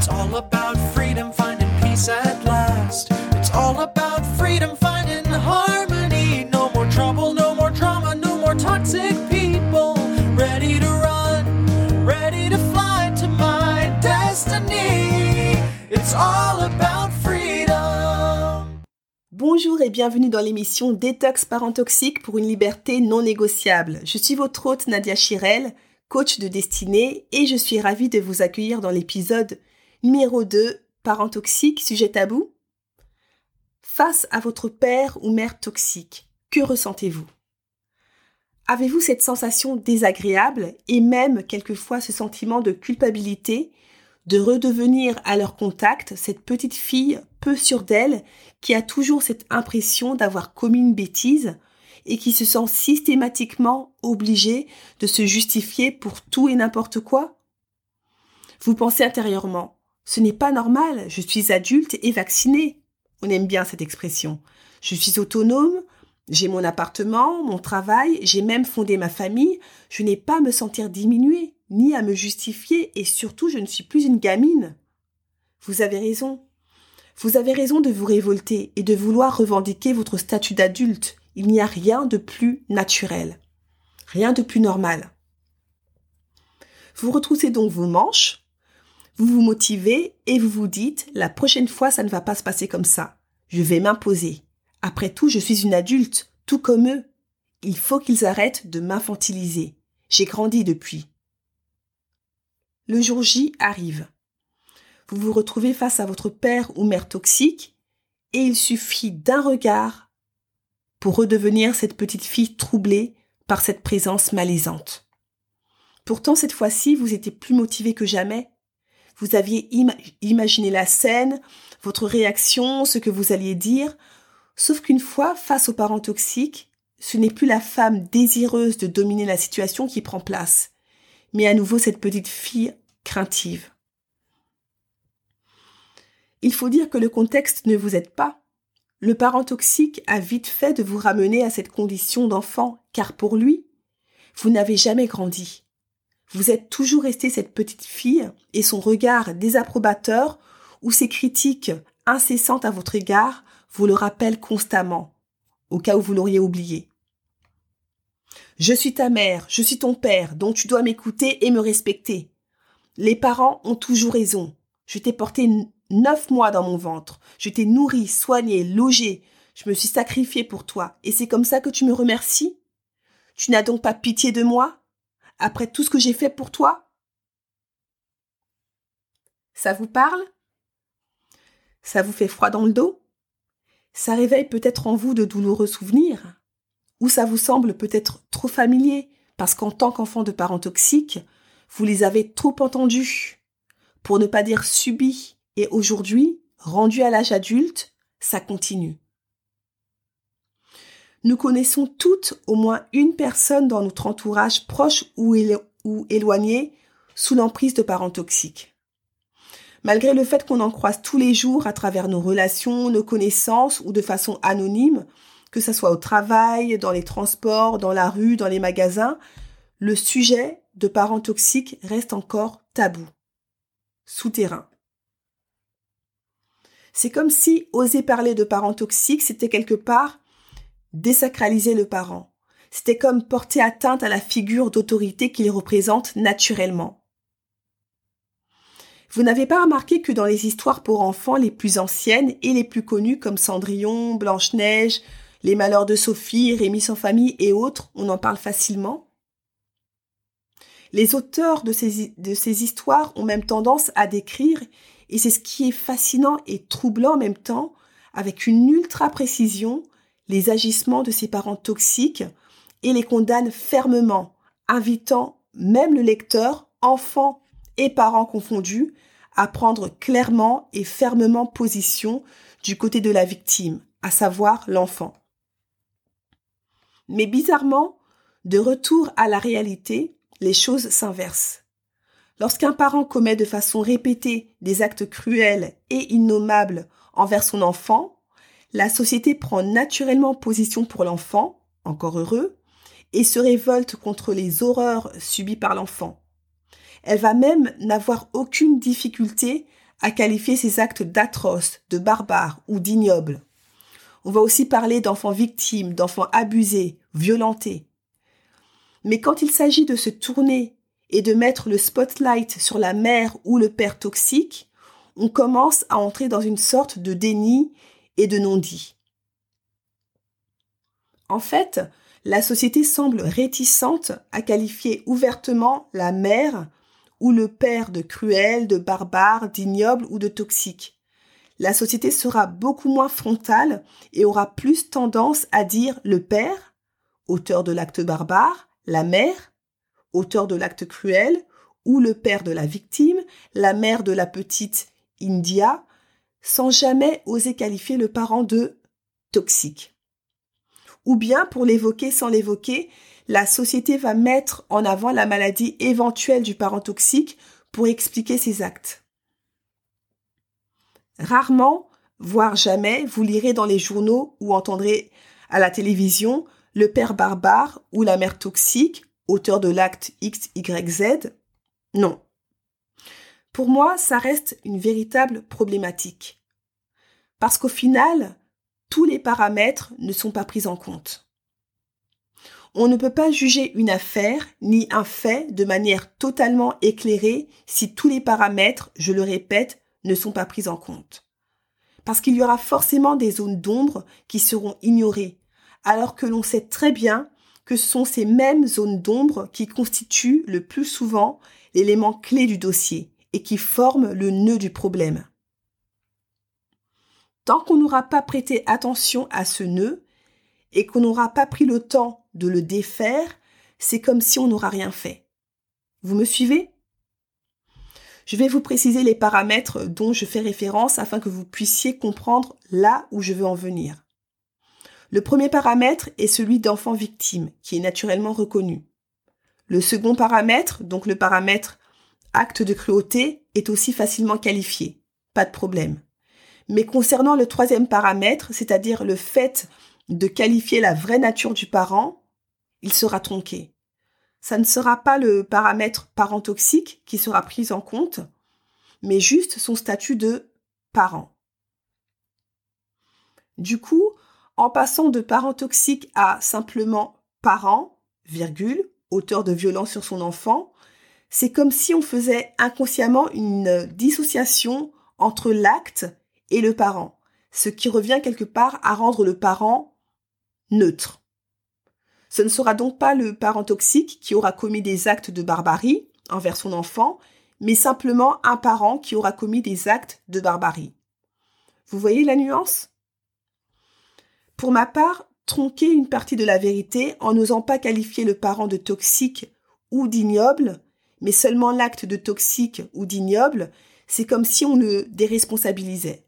It's all about freedom, finding peace at last. It's all about freedom, finding harmony. No more trouble, no more drama, no more toxic people. Ready to run, ready to fly to my destiny. It's all about freedom. Bonjour et bienvenue dans l'émission Détox Parents Toxiques pour une liberté non négociable. Je suis votre hôte Nadia Chirel, coach de destinée, et je suis ravie de vous accueillir dans l'épisode numéro 2, Parents toxiques, sujet tabou. Face à votre père ou mère toxique, que ressentez-vous ? Avez-vous cette sensation désagréable et même quelquefois ce sentiment de culpabilité de redevenir à leur contact cette petite fille peu sûre d'elle qui a toujours cette impression d'avoir commis une bêtise et qui se sent systématiquement obligée de se justifier pour tout et n'importe quoi ? Vous pensez intérieurement, ce n'est pas normal, je suis adulte et vaccinée. On aime bien cette expression. Je suis autonome, j'ai mon appartement, mon travail, j'ai même fondé ma famille, je n'ai pas à me sentir diminuée, ni à me justifier, et surtout je ne suis plus une gamine. Vous avez raison. Vous avez raison de vous révolter et de vouloir revendiquer votre statut d'adulte. Il n'y a rien de plus naturel, rien de plus normal. Vous retroussez donc vos manches, vous vous motivez et vous vous dites « La prochaine fois, ça ne va pas se passer comme ça. Je vais m'imposer. Après tout, je suis une adulte, tout comme eux. Il faut qu'ils arrêtent de m'infantiliser. J'ai grandi depuis. » Le jour J arrive. Vous vous retrouvez face à votre père ou mère toxique et il suffit d'un regard pour redevenir cette petite fille troublée par cette présence malaisante. Pourtant, cette fois-ci, vous étiez plus motivé que jamais. Vous aviez imaginé la scène, votre réaction, ce que vous alliez dire, sauf qu'une fois face aux parents toxiques, ce n'est plus la femme désireuse de dominer la situation qui prend place, mais à nouveau cette petite fille craintive. Il faut dire que le contexte ne vous aide pas. Le parent toxique a vite fait de vous ramener à cette condition d'enfant, car pour lui, vous n'avez jamais grandi. Vous êtes toujours resté cette petite fille et son regard désapprobateur ou ses critiques incessantes à votre égard vous le rappellent constamment, au cas où vous l'auriez oublié. Je suis ta mère, je suis ton père, donc tu dois m'écouter et me respecter. Les parents ont toujours raison. Je t'ai porté 9 mois dans mon ventre. Je t'ai nourri, soigné, logé. Je me suis sacrifiée pour toi. Et c'est comme ça que tu me remercies ? Tu n'as donc pas pitié de moi ? Après tout ce que j'ai fait pour toi ? Ça vous parle ? Ça vous fait froid dans le dos ? Ça réveille peut-être en vous de douloureux souvenirs ? Ou ça vous semble peut-être trop familier parce qu'en tant qu'enfant de parents toxiques, vous les avez trop entendus, pour ne pas dire subis. Et aujourd'hui, rendu à l'âge adulte, ça continue. Nous connaissons toutes au moins une personne dans notre entourage proche ou éloigné sous l'emprise de parents toxiques. Malgré le fait qu'on en croise tous les jours à travers nos relations, nos connaissances ou de façon anonyme, que ce soit au travail, dans les transports, dans la rue, dans les magasins, le sujet de parents toxiques reste encore tabou, souterrain. C'est comme si oser parler de parents toxiques, c'était quelque part désacraliser le parent. C'était comme porter atteinte à la figure d'autorité qu'il représente naturellement. Vous n'avez pas remarqué que dans les histoires pour enfants les plus anciennes et les plus connues comme Cendrillon, Blanche-Neige, Les Malheurs de Sophie, Rémi sans famille et autres, on en parle facilement. Les auteurs de ces histoires ont même tendance à décrire, et c'est ce qui est fascinant et troublant en même temps, avec une ultra précision, les agissements de ces parents toxiques et les condamnent fermement, invitant même le lecteur, enfant et parents confondus, à prendre clairement et fermement position du côté de la victime, à savoir l'enfant. Mais bizarrement, de retour à la réalité, les choses s'inversent. Lorsqu'un parent commet de façon répétée des actes cruels et innommables envers son enfant, la société prend naturellement position pour l'enfant, encore heureux, et se révolte contre les horreurs subies par l'enfant. Elle va même n'avoir aucune difficulté à qualifier ces actes d'atroces, de barbares ou d'ignobles. On va aussi parler d'enfants victimes, d'enfants abusés, violentés. Mais quand il s'agit de se tourner et de mettre le spotlight sur la mère ou le père toxique, on commence à entrer dans une sorte de déni et de non-dit. En fait, la société semble réticente à qualifier ouvertement la mère ou le père de cruel, de barbare, d'ignoble ou de toxique. La société sera beaucoup moins frontale et aura plus tendance à dire le père, auteur de l'acte barbare, la mère, auteur de l'acte cruel, ou le père de la victime, la mère de la petite India, sans jamais oser qualifier le parent de toxique. Ou bien, pour l'évoquer sans l'évoquer, la société va mettre en avant la maladie éventuelle du parent toxique pour expliquer ses actes. Rarement, voire jamais, vous lirez dans les journaux ou entendrez à la télévision le père barbare ou la mère toxique, auteur de l'acte XYZ. Non. Pour moi, ça reste une véritable problématique. Parce qu'au final, tous les paramètres ne sont pas pris en compte. On ne peut pas juger une affaire ni un fait de manière totalement éclairée si tous les paramètres, je le répète, ne sont pas pris en compte. Parce qu'il y aura forcément des zones d'ombre qui seront ignorées, alors que l'on sait très bien que ce sont ces mêmes zones d'ombre qui constituent le plus souvent l'élément clé du dossier et qui forment le nœud du problème. Tant qu'on n'aura pas prêté attention à ce nœud et qu'on n'aura pas pris le temps de le défaire, c'est comme si on n'aura rien fait. Vous me suivez ? Je vais vous préciser les paramètres dont je fais référence afin que vous puissiez comprendre là où je veux en venir. Le premier paramètre est celui d'enfant victime, qui est naturellement reconnu. Le second paramètre, donc le paramètre acte de cruauté, est aussi facilement qualifié. Pas de problème. Mais concernant le troisième paramètre, c'est-à-dire le fait de qualifier la vraie nature du parent, il sera tronqué. Ça ne sera pas le paramètre parent toxique qui sera pris en compte, mais juste son statut de parent. Du coup, en passant de parent toxique à simplement parent, auteur de violence sur son enfant, c'est comme si on faisait inconsciemment une dissociation entre l'acte et le parent, ce qui revient quelque part à rendre le parent neutre. Ce ne sera donc pas le parent toxique qui aura commis des actes de barbarie envers son enfant, mais simplement un parent qui aura commis des actes de barbarie. Vous voyez la nuance ? Pour ma part, tronquer une partie de la vérité en n'osant pas qualifier le parent de toxique ou d'ignoble, mais seulement l'acte de toxique ou d'ignoble, c'est comme si on le déresponsabilisait.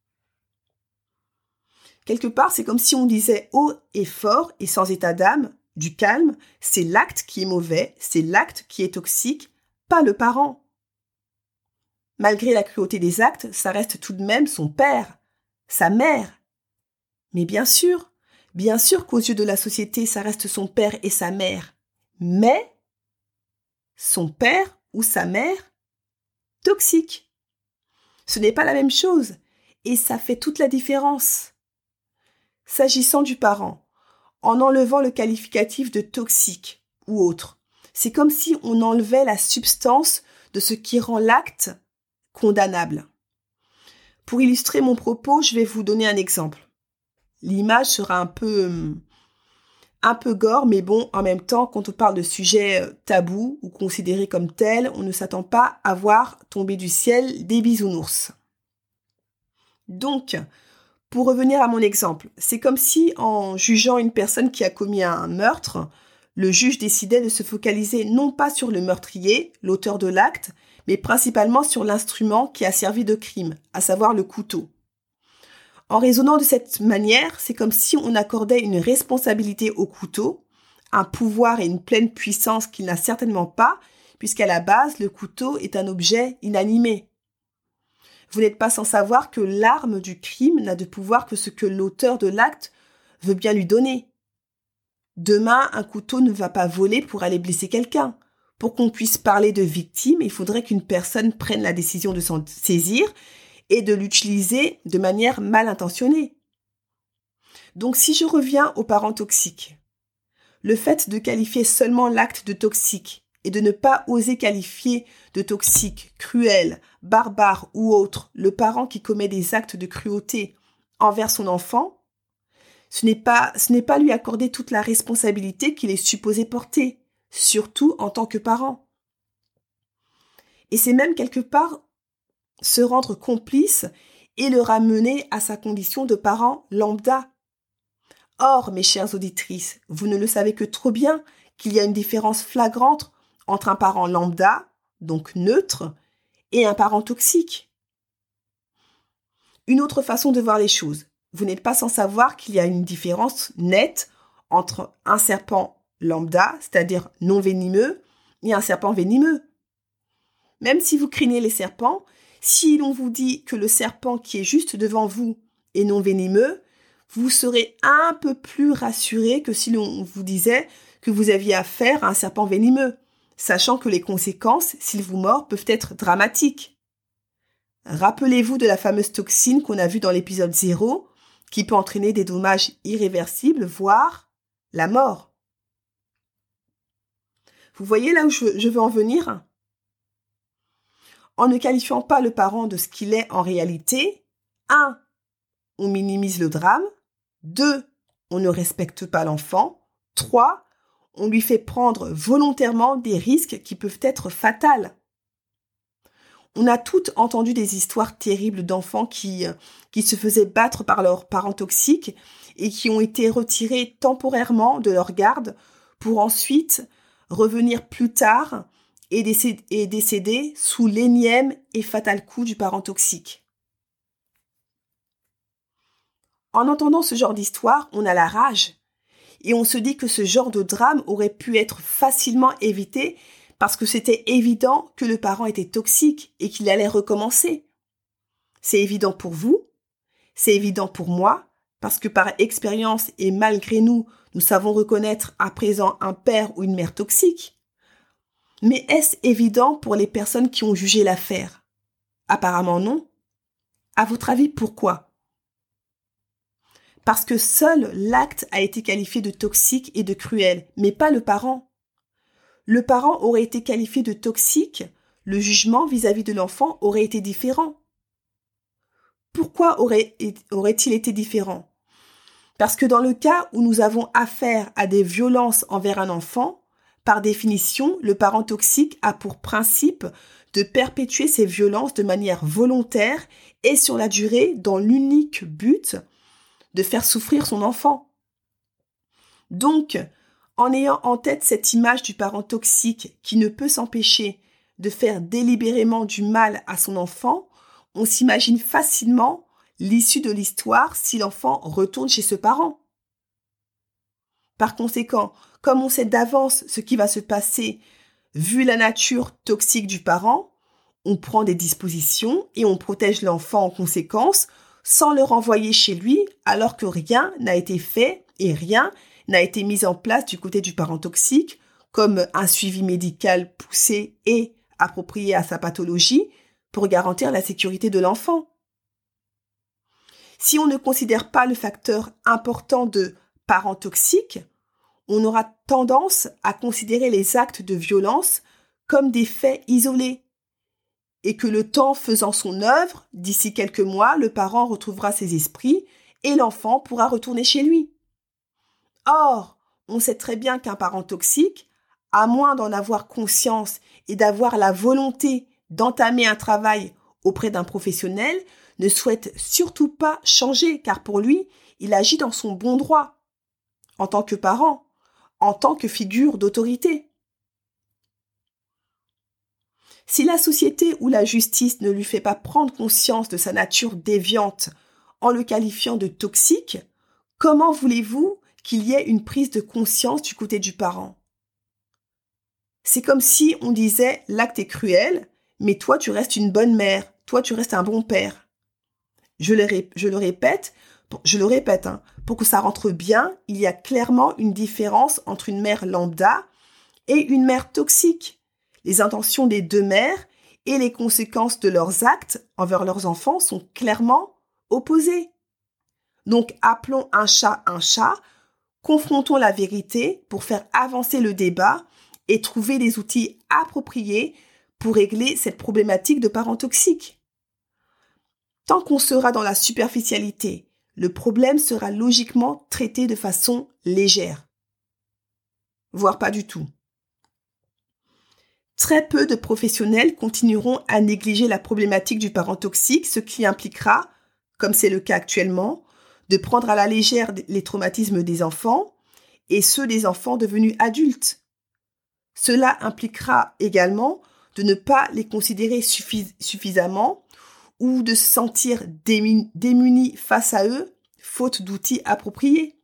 Quelque part, c'est comme si on disait haut et fort et sans état d'âme, du calme, c'est l'acte qui est mauvais, c'est l'acte qui est toxique, pas le parent. Malgré la cruauté des actes, ça reste tout de même son père, sa mère. Mais bien sûr qu'aux yeux de la société, ça reste son père et sa mère. Mais son père ou sa mère, toxique. Ce n'est pas la même chose et ça fait toute la différence. S'agissant du parent, en enlevant le qualificatif de toxique ou autre, c'est comme si on enlevait la substance de ce qui rend l'acte condamnable. Pour illustrer mon propos, je vais vous donner un exemple. L'image sera un peu gore, mais bon, en même temps, quand on parle de sujets tabous ou considérés comme tels, on ne s'attend pas à voir tomber du ciel des bisounours. Donc, pour revenir à mon exemple, c'est comme si, en jugeant une personne qui a commis un meurtre, le juge décidait de se focaliser non pas sur le meurtrier, l'auteur de l'acte, mais principalement sur l'instrument qui a servi de crime, à savoir le couteau. En raisonnant de cette manière, c'est comme si on accordait une responsabilité au couteau, un pouvoir et une pleine puissance qu'il n'a certainement pas, puisqu'à la base, le couteau est un objet inanimé. Vous n'êtes pas sans savoir que l'arme du crime n'a de pouvoir que ce que l'auteur de l'acte veut bien lui donner. Demain, un couteau ne va pas voler pour aller blesser quelqu'un. Pour qu'on puisse parler de victime, il faudrait qu'une personne prenne la décision de s'en saisir et de l'utiliser de manière mal intentionnée. Donc si je reviens aux parents toxiques, le fait de qualifier seulement l'acte de toxique et de ne pas oser qualifier de toxique, cruel, barbare ou autre le parent qui commet des actes de cruauté envers son enfant, ce n'est pas lui accorder toute la responsabilité qu'il est supposé porter, surtout en tant que parent. Et c'est même quelque part se rendre complice et le ramener à sa condition de parent lambda. Or, mes chères auditrices, vous ne le savez que trop bien qu'il y a une différence flagrante entre un parent lambda, donc neutre, et un parent toxique. Une autre façon de voir les choses. Vous n'êtes pas sans savoir qu'il y a une différence nette entre un serpent lambda, c'est-à-dire non venimeux, et un serpent venimeux. Même si vous craignez les serpents, si l'on vous dit que le serpent qui est juste devant vous est non venimeux, vous serez un peu plus rassuré que si l'on vous disait que vous aviez affaire à un serpent venimeux, sachant que les conséquences, s'il vous mord, peuvent être dramatiques. Rappelez-vous de la fameuse toxine qu'on a vue dans l'épisode 0, qui peut entraîner des dommages irréversibles, voire la mort. Vous voyez là où je veux en venir ? En ne qualifiant pas le parent de ce qu'il est en réalité, 1. On minimise le drame. 2. On ne respecte pas l'enfant. 3. On lui fait prendre volontairement des risques qui peuvent être fatals. On a toutes entendu des histoires terribles d'enfants qui se faisaient battre par leurs parents toxiques et qui ont été retirés temporairement de leur garde pour ensuite revenir plus tard et décéder sous l'énième et fatal coup du parent toxique. En entendant ce genre d'histoire, on a la rage et on se dit que ce genre de drame aurait pu être facilement évité parce que c'était évident que le parent était toxique et qu'il allait recommencer. C'est évident pour vous, c'est évident pour moi, parce que par expérience et malgré nous savons reconnaître à présent un père ou une mère toxique. Mais est-ce évident pour les personnes qui ont jugé l'affaire ? Apparemment non. À votre avis, pourquoi ? Parce que seul l'acte a été qualifié de toxique et de cruel, mais pas le parent. Le parent aurait été qualifié de toxique, le jugement vis-à-vis de l'enfant aurait été différent. Pourquoi aurait-il été différent ? Parce que dans le cas où nous avons affaire à des violences envers un enfant, par définition, le parent toxique a pour principe de perpétuer ces violences de manière volontaire et sur la durée dans l'unique but de faire souffrir son enfant. Donc, en ayant en tête cette image du parent toxique qui ne peut s'empêcher de faire délibérément du mal à son enfant, on s'imagine facilement l'issue de l'histoire si l'enfant retourne chez ce parent. Par conséquent, comme on sait d'avance ce qui va se passer vu la nature toxique du parent, on prend des dispositions et on protège l'enfant en conséquence sans le renvoyer chez lui alors que rien n'a été fait et rien n'a été mis en place du côté du parent toxique, comme un suivi médical poussé et approprié à sa pathologie pour garantir la sécurité de l'enfant. Si on ne considère pas le facteur important de parent toxique, on aura tendance à considérer les actes de violence comme des faits isolés et que le temps faisant son œuvre, d'ici quelques mois, le parent retrouvera ses esprits et l'enfant pourra retourner chez lui. Or, on sait très bien qu'un parent toxique, à moins d'en avoir conscience et d'avoir la volonté d'entamer un travail auprès d'un professionnel, ne souhaite surtout pas changer, car pour lui, il agit dans son bon droit, en tant que parent, en tant que figure d'autorité. Si la société ou la justice ne lui fait pas prendre conscience de sa nature déviante en le qualifiant de toxique, comment voulez-vous qu'il y ait une prise de conscience du côté du parent ? C'est comme si on disait « l'acte est cruel, mais toi tu restes une bonne mère, toi tu restes un bon père ». Je le répète, pour que ça rentre bien, il y a clairement une différence entre une mère lambda et une mère toxique. Les intentions des deux mères et les conséquences de leurs actes envers leurs enfants sont clairement opposées. Donc, appelons un chat, confrontons la vérité pour faire avancer le débat et trouver les outils appropriés pour régler cette problématique de parents toxiques. Tant qu'on sera dans la superficialité, le problème sera logiquement traité de façon légère, voire pas du tout. Très peu de professionnels continueront à négliger la problématique du parent toxique, ce qui impliquera, comme c'est le cas actuellement, de prendre à la légère les traumatismes des enfants et ceux des enfants devenus adultes. Cela impliquera également de ne pas les considérer suffisamment ou de se sentir démunis face à eux, faute d'outils appropriés.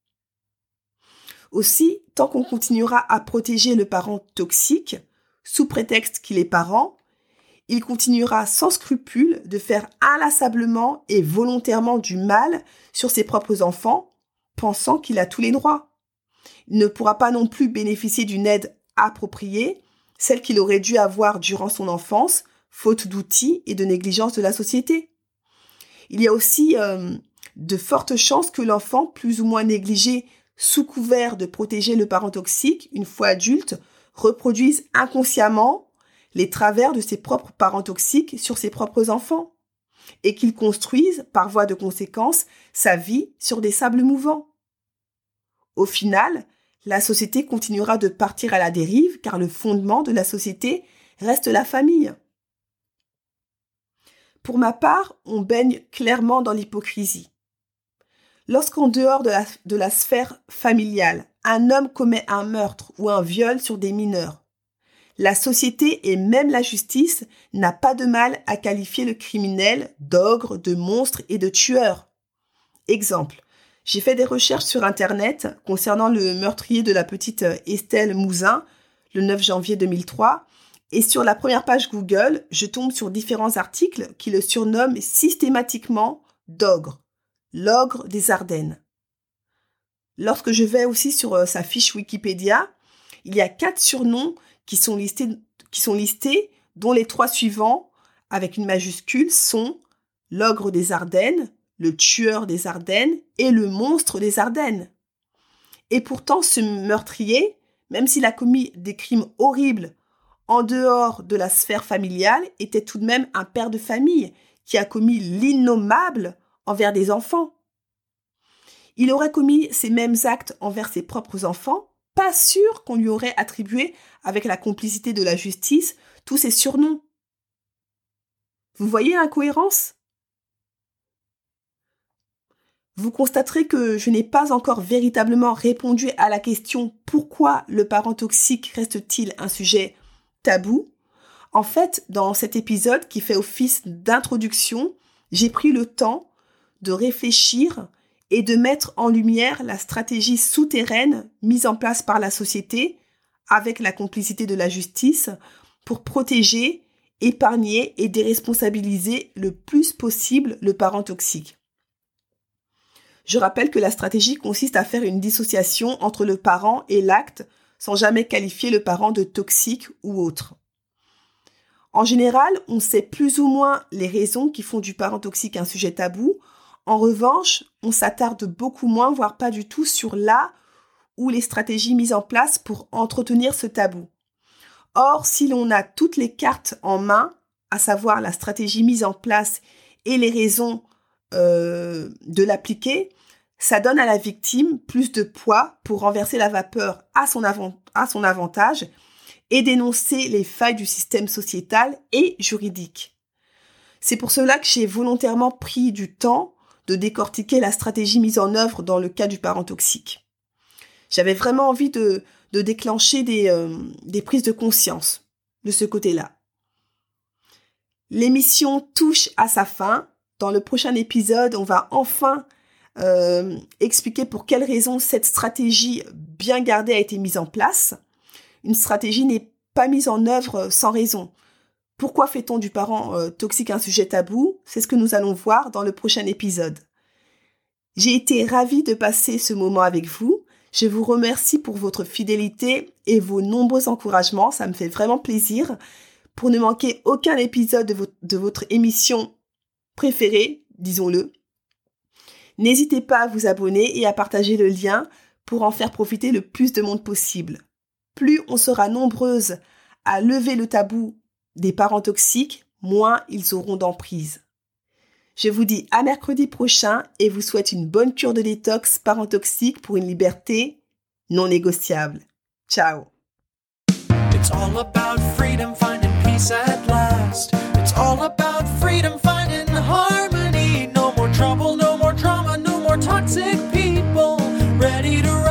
Aussi, tant qu'on continuera à protéger le parent toxique, sous prétexte qu'il est parent, il continuera sans scrupule de faire inlassablement et volontairement du mal sur ses propres enfants, pensant qu'il a tous les droits. Il ne pourra pas non plus bénéficier d'une aide appropriée, celle qu'il aurait dû avoir durant son enfance, faute d'outils et de négligence de la société. Il y a aussi de fortes chances que l'enfant, plus ou moins négligé sous couvert de protéger le parent toxique, une fois adulte, reproduise inconsciemment les travers de ses propres parents toxiques sur ses propres enfants et qu'il construise, par voie de conséquence, sa vie sur des sables mouvants. Au final, la société continuera de partir à la dérive car le fondement de la société reste la famille. Pour ma part, on baigne clairement dans l'hypocrisie. Lorsqu'en dehors de la sphère familiale, un homme commet un meurtre ou un viol sur des mineurs, la société et même la justice n'a pas de mal à qualifier le criminel d'ogre, de monstre et de tueur. Exemple, j'ai fait des recherches sur Internet concernant le meurtrier de la petite Estelle Mouzin le 9 janvier 2003 et sur la première page Google, je tombe sur différents articles qui le surnomment systématiquement d'ogre, l'ogre des Ardennes. Lorsque je vais aussi sur sa fiche Wikipédia, il y a 4 surnoms qui sont listés, dont les 3 suivants, avec une majuscule, sont l'ogre des Ardennes, le tueur des Ardennes et le monstre des Ardennes. Et pourtant, ce meurtrier, même s'il a commis des crimes horribles en dehors de la sphère familiale, était tout de même un père de famille qui a commis l'innommable envers des enfants. Il aurait commis ces mêmes actes envers ses propres enfants, pas sûr qu'on lui aurait attribué, avec la complicité de la justice, tous ces surnoms. Vous voyez l'incohérence ? Vous constaterez que je n'ai pas encore véritablement répondu à la question « Pourquoi le parent toxique reste-t-il un sujet tabou ?» En fait, dans cet épisode qui fait office d'introduction, j'ai pris le temps de réfléchir et de mettre en lumière la stratégie souterraine mise en place par la société avec la complicité de la justice pour protéger, épargner et déresponsabiliser le plus possible le parent toxique. Je rappelle que la stratégie consiste à faire une dissociation entre le parent et l'acte sans jamais qualifier le parent de toxique ou autre. En général, on sait plus ou moins les raisons qui font du parent toxique un sujet tabou. En revanche, on s'attarde beaucoup moins, voire pas du tout, sur là où les stratégies mises en place pour entretenir ce tabou. Or, si l'on a toutes les cartes en main, à savoir la stratégie mise en place et les raisons de l'appliquer, ça donne à la victime plus de poids pour renverser la vapeur à son avantage et dénoncer les failles du système sociétal et juridique. C'est pour cela que j'ai volontairement pris du temps de décortiquer la stratégie mise en œuvre dans le cas du parent toxique. J'avais vraiment envie de déclencher des prises de conscience de ce côté-là. L'émission touche à sa fin. Dans le prochain épisode, on va enfin expliquer pour quelles raisons cette stratégie bien gardée a été mise en place. Une stratégie n'est pas mise en œuvre sans raison. Pourquoi fait-on du parent toxique un sujet tabou ? C'est ce que nous allons voir dans le prochain épisode. J'ai été ravie de passer ce moment avec vous. Je vous remercie pour votre fidélité et vos nombreux encouragements. Ça me fait vraiment plaisir. Pour ne manquer aucun épisode de votre émission préférée, disons-le, n'hésitez pas à vous abonner et à partager le lien pour en faire profiter le plus de monde possible. Plus on sera nombreuses à lever le tabou des parents toxiques, moins ils auront d'emprise. Je vous dis à mercredi prochain et vous souhaite une bonne cure de détox parents toxiques pour une liberté non négociable. Ciao. It's all about freedom, finding peace at last. It's all about freedom, finding harmony. No more trouble, no more drama, no more toxic people. Ready to